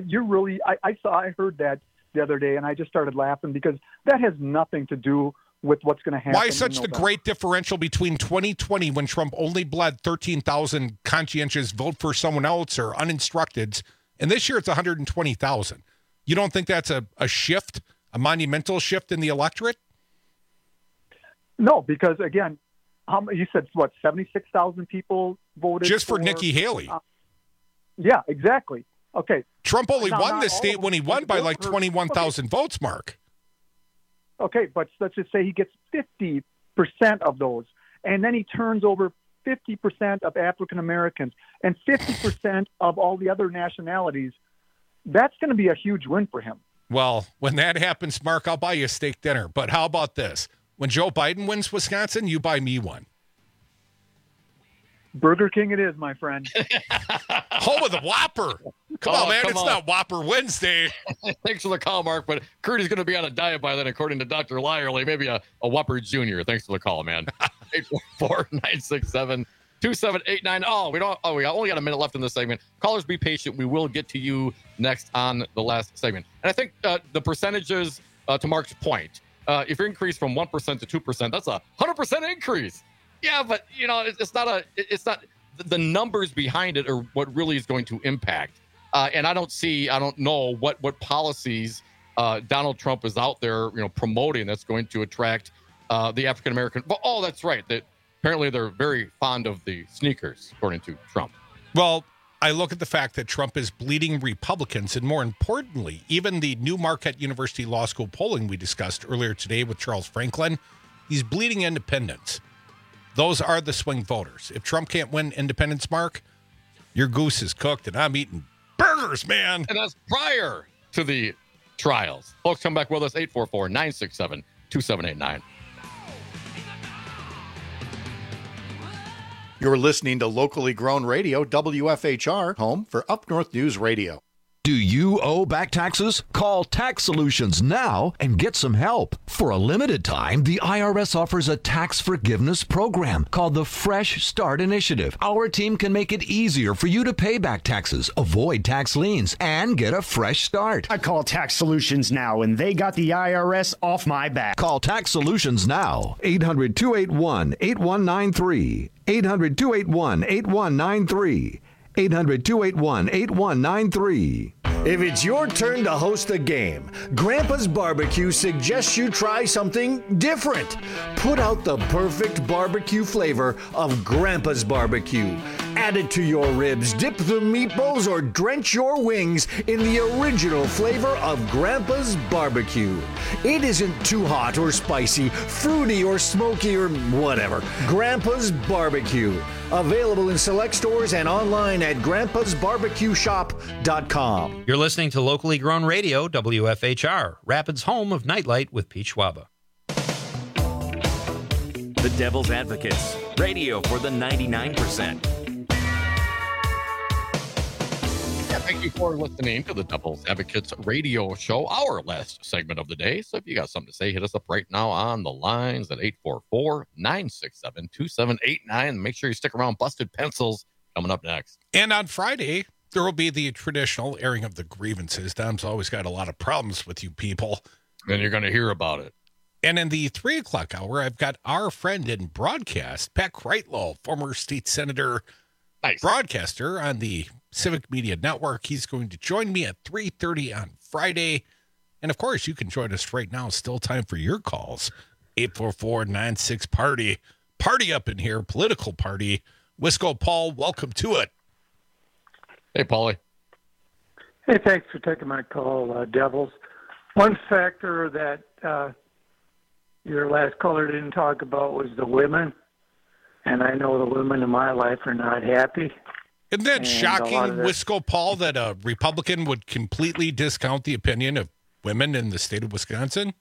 S15: I heard that the other day, and I just started laughing because that has nothing to do with what's going to happen.
S2: Why such the great differential between 2020, when Trump only bled 13,000 conscientious vote for someone else or uninstructeds, and this year it's 120,000? You don't think that's a shift, a monumental shift in the electorate?
S15: No, because again, you said 76,000 people voted
S2: just for Nikki Haley.
S15: Yeah, exactly. Okay.
S2: Trump only won this state when he won by like 21,000 votes, Mark.
S15: Okay, but let's just say he gets 50% of those, and then he turns over 50% of African Americans and 50% of all the other nationalities. That's going to be a huge win for him.
S2: Well, when that happens, Mark, I'll buy you a steak dinner. But how about this? When Joe Biden wins Wisconsin, you buy me one.
S15: Burger King it is, my friend.
S2: Home of the Whopper. Come on, man. It's not Whopper Wednesday.
S21: Thanks for the call, Mark. But Curdy's going to be on a diet by then, according to Dr. Lyerly. Maybe a Whopper Jr. Thanks for the call, man. 844-967-2789. We only got a minute left in this segment. Callers, be patient. We will get to you next on the last segment. And I think the percentages, to Mark's point, if you increase from 1% to 2%, that's a 100% increase. Yeah, but it's not the numbers behind it are what really is going to impact. And I don't know what policies Donald Trump is out there, promoting that's going to attract the African American. Oh, that's right. That apparently they're very fond of the sneakers, according to Trump.
S2: Well, I look at the fact that Trump is bleeding Republicans, and more importantly, even the new Marquette University Law School polling we discussed earlier today with Charles Franklin, he's bleeding independents. Those are the swing voters. If Trump can't win independents, Mark, your goose is cooked, and I'm eating burgers, man.
S21: And that's prior to the trials. Folks, come back with us, 844-967-2789.
S16: You're listening to locally grown radio, WFHR, home for Up North News Radio.
S1: Do you owe back taxes? Call Tax Solutions now and get some help. For a limited time, the IRS offers a tax forgiveness program called the Fresh Start Initiative. Our team can make it easier for you to pay back taxes, avoid tax liens, and get a fresh start.
S3: I call Tax Solutions now, and they got the IRS off my back.
S1: Call Tax Solutions now. 800-281-8193. 800-281-8193. 800-281-8193.
S16: If it's your turn to host a game, Grandpa's Barbecue suggests you try something different. Put out the perfect barbecue flavor of Grandpa's Barbecue. Add it to your ribs, dip the meatballs, or drench your wings in the original flavor of Grandpa's Barbecue. It isn't too hot or spicy, fruity or smoky or whatever. Grandpa's Barbecue. Available in select stores and online at grandpasbarbecueshop.com.
S17: You're listening to locally grown radio, WFHR, Rapids' home of Nightlight with Pete Schwaba.
S4: The Devil's Advocates, radio for the 99%.
S21: Thank you for listening to the Devil's Advocates radio show, our last segment of the day. So if you got something to say, hit us up right now on the lines at 844-967-2789. Make sure you stick around. Busted Pencils coming up next.
S2: And on Friday, there will be the traditional airing of the grievances. Dom's always got a lot of problems with you people.
S21: And you're going to hear about it.
S2: And in the 3 o'clock hour, I've got our friend in broadcast, Pat Kreitlow, former state senator, broadcaster on the Civic Media Network. He's going to join me at 3:30 on Friday. And of course, you can join us right now. Still time for your calls. 844-96-PARTY. Party up in here, political party. Wisco Paul, welcome to it.
S21: Hey, Paulie.
S11: Hey, thanks for taking my call, Devils. One factor that your last caller didn't talk about was the women. And I know the women in my life are not happy.
S2: Isn't that shocking, Wisco Paul, that a Republican would completely discount the opinion of women in the state of Wisconsin?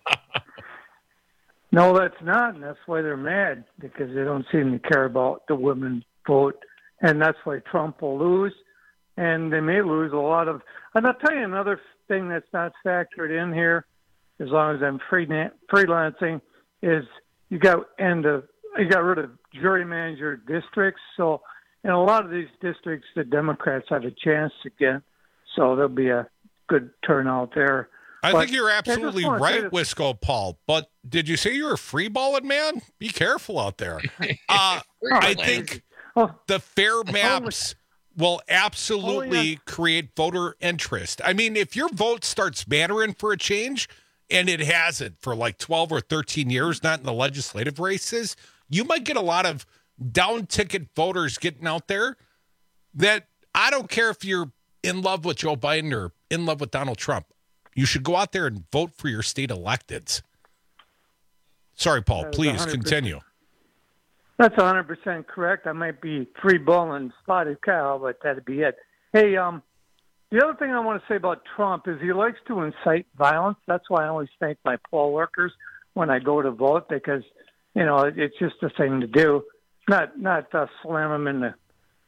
S11: No, that's not, and that's why they're mad, because they don't seem to care about the women vote, and that's why Trump will lose, and they may lose a lot of... And I'll tell you another thing that's not factored in here, as long as I'm freelancing, is you got rid of jury manager districts, so in a lot of these districts, the Democrats have a chance again, so there'll be a good turnout there.
S2: I think you're absolutely right, Wisco Paul, but did you say you're a free-balling man? Be careful out there. I think the fair maps will absolutely create voter interest. I mean, if your vote starts mattering for a change, and it hasn't for like 12 or 13 years, not in the legislative races, you might get a lot of down-ticket voters getting out there that I don't care if you're in love with Joe Biden or in love with Donald Trump. You should go out there and vote for your state electeds. Sorry, Paul. Please continue.
S11: That's 100% correct. I might be free-balling spotted cow, but that'd be it. Hey, the other thing I want to say about Trump is he likes to incite violence. That's why I always thank my poll workers when I go to vote, because, you know, it's just a thing to do. Not slap him in the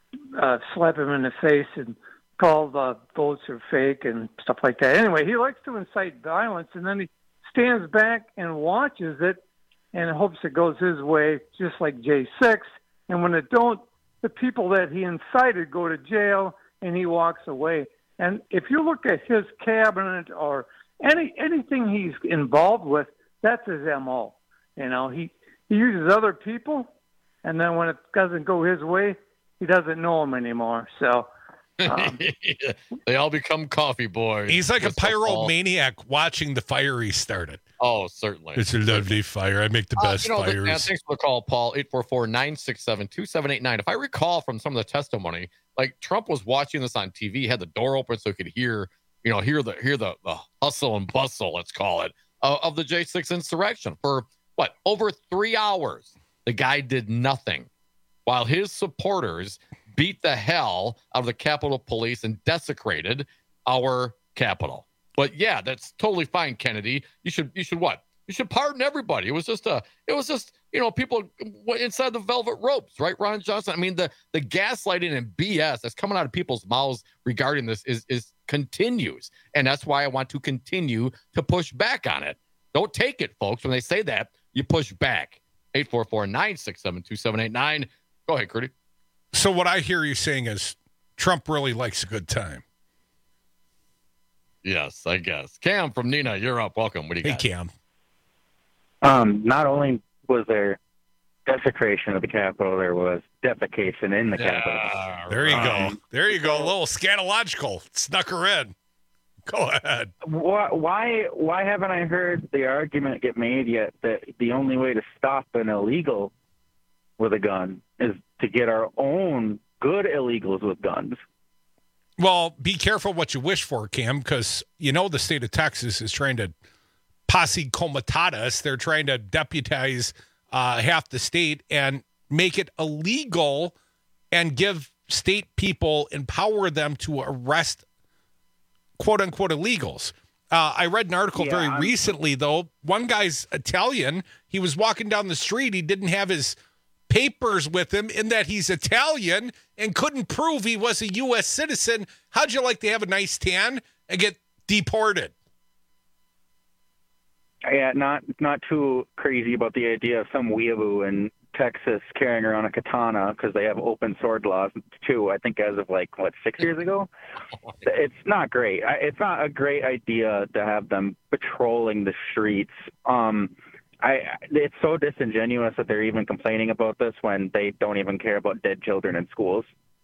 S11: face and call the votes are fake and stuff like that. Anyway, he likes to incite violence, and then he stands back and watches it and hopes it goes his way, just like J6. And when it don't, the people that he incited go to jail, and he walks away. And if you look at his cabinet or anything he's involved with, that's his MO. You know, he uses other people, and then when it doesn't go his way, he doesn't know them anymore. So
S21: they all become coffee boys.
S2: He's like a pyromaniac watching the fire he started.
S21: Oh, certainly.
S2: It's a lovely fire. I make the best fires.
S21: Thanks for the call, Paul. 844-967-2789. If I recall from some of the testimony, like Trump was watching this on TV, had the door open so he could hear the hustle and bustle, let's call it, of the J6 insurrection for over 3 hours. The guy did nothing while his supporters beat the hell out of the Capitol Police and desecrated our Capitol. But yeah, that's totally fine, Kennedy. You should what? You should pardon everybody. It was just people inside the velvet ropes, right, Ron Johnson? I mean, the gaslighting and BS that's coming out of people's mouths regarding this is continues. And that's why I want to continue to push back on it. Don't take it, folks. When they say that, you push back. 844-967-2789. Go ahead, Curdy.
S2: So what I hear you saying is Trump really likes a good time.
S21: Yes, I guess. Cam from Nina, you're up. Welcome. What do you got?
S2: Hey, Cam.
S19: Not only was there desecration of the Capitol, there was defecation in the Capitol.
S2: There you go. There you go. A little scatological. Snuck her in. Go ahead.
S19: Why haven't I heard the argument get made yet that the only way to stop an illegal with a gun is to get our own good illegals with guns?
S2: Well, be careful what you wish for, Cam, because the state of Texas is trying to posse comitatus. They're trying to deputize half the state and make it illegal and give state people, empower them to arrest quote-unquote illegals. I read an article very recently, though. One guy's Italian. He was walking down the street. He didn't have his papers with him in that he's Italian and couldn't prove he was a U.S. citizen. How'd you like to have a nice tan and get deported?
S19: Yeah, not too crazy about the idea of some weeaboo in Texas carrying around a katana because they have open sword laws too. I think as of 6 years ago. It's not great. It's not a great idea to have them patrolling the streets. It's so disingenuous that they're even complaining about this when they don't even care about dead children in schools.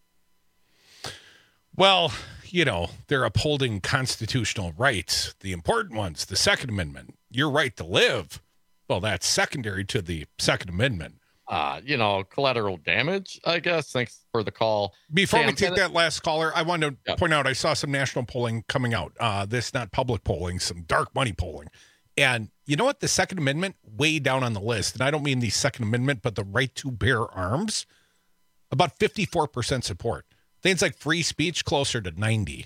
S2: Well, they're upholding constitutional rights, the important ones, the Second Amendment, your right to live. Well, that's secondary to the Second Amendment.
S21: Collateral damage, I guess. Thanks for the call.
S2: Before we take that last caller, I want to point out I saw some national polling coming out. This not public polling, some dark money polling. And you know what? The Second Amendment, way down on the list. And I don't mean the Second Amendment, but the right to bear arms. About 54% support. Things like free speech, closer to 90.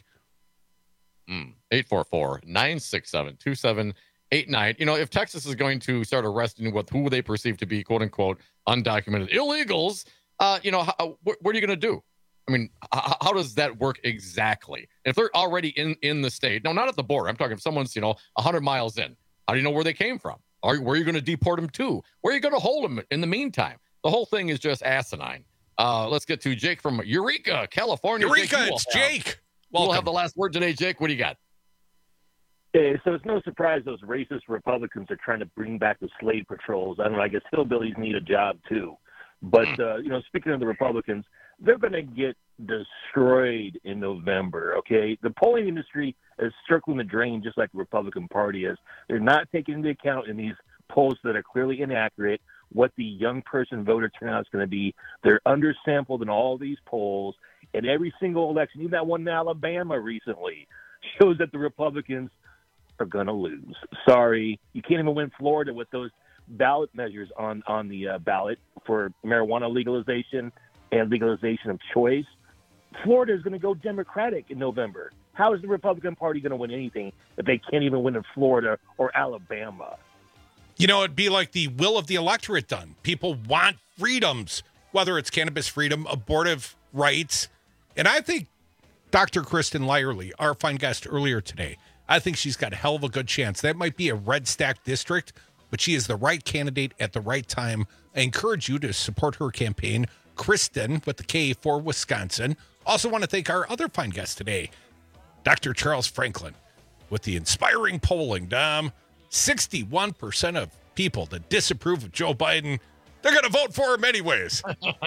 S21: 844-967-2789. If Texas is going to start arresting with who they perceive to be, quote unquote, undocumented illegals, what are you going to do? I mean, how does that work exactly? If they're already in the state, no, not at the border. I'm talking if someone's, 100 miles in. How do you know where they came from? Where are you going to deport them to? Where are you going to hold them in the meantime? The whole thing is just asinine. Let's get to Jake from Eureka, California.
S2: Eureka, it's Jake.
S21: We'll have the last word today. Jake, what do you got?
S20: Hey, so it's no surprise those racist Republicans are trying to bring back the slave patrols. I don't know, I guess hillbillies need a job too. But, speaking of the Republicans, they're going to get destroyed in November, okay? The polling industry is circling the drain just like the Republican Party is. They're not taking into account in these polls that are clearly inaccurate what the young person voter turnout is going to be. They're undersampled in all these polls. And every single election, even that one in Alabama recently, shows that the Republicans are going to lose. Sorry. You can't even win Florida with those ballot measures on the ballot for marijuana legalization and legalization of choice. Florida is going to go Democratic in November. How is the Republican Party going to win anything if they can't even win in Florida or Alabama?
S2: It'd be like the will of the electorate done. People want freedoms, whether it's cannabis freedom, abortive rights. And I think Dr. Kristen Lyerly, our fine guest earlier today, I think she's got a hell of a good chance. That might be a red stack district, but she is the right candidate at the right time. I encourage you to support her campaign, Kristen with the K for Wisconsin. Also want to thank our other fine guest today, Dr. Charles Franklin, with the inspiring polling. 61% of people that disapprove of Joe Biden, they're going to vote for him anyways.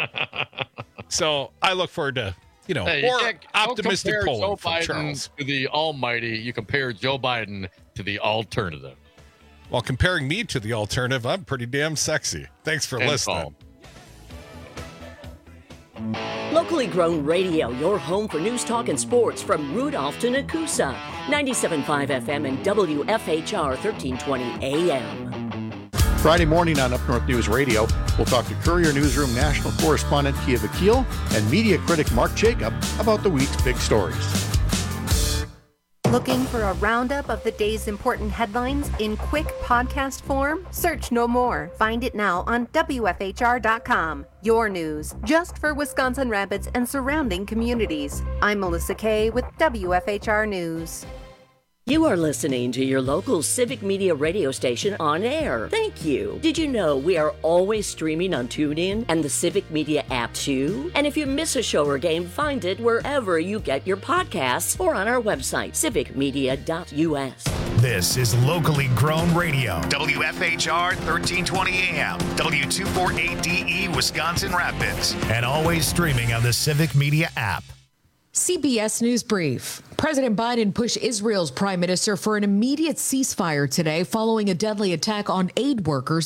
S2: So I look forward to, more optimistic polling from Charles.
S21: To the almighty, you compare Joe Biden to the alternative.
S2: While comparing me to the alternative, I'm pretty damn sexy. Thanks for listening.
S18: Locally grown radio, your home for news, talk, and sports from Rudolph to Nakusa. 97.5 FM and WFHR 1320 AM.
S22: Friday morning on Up North News Radio, we'll talk to Courier Newsroom national correspondent Kia Vakil and media critic Mark Jacob about the week's big stories.
S8: Looking for a roundup of the day's important headlines in quick podcast form? Search no more. Find it now on WFHR.com. Your news, just for Wisconsin Rapids and surrounding communities. I'm Melissa Kay with WFHR News.
S18: You are listening to your local Civic Media radio station on air. Thank you. Did you know we are always streaming on TuneIn and the Civic Media app too? And if you miss a show or game, find it wherever you get your podcasts or on our website, civicmedia.us.
S14: This is locally grown radio. WFHR 1320 AM, W248DE Wisconsin Rapids, and always streaming on the Civic Media app.
S5: CBS News Brief. President Biden pushed Israel's prime minister for an immediate ceasefire today following a deadly attack on aid workers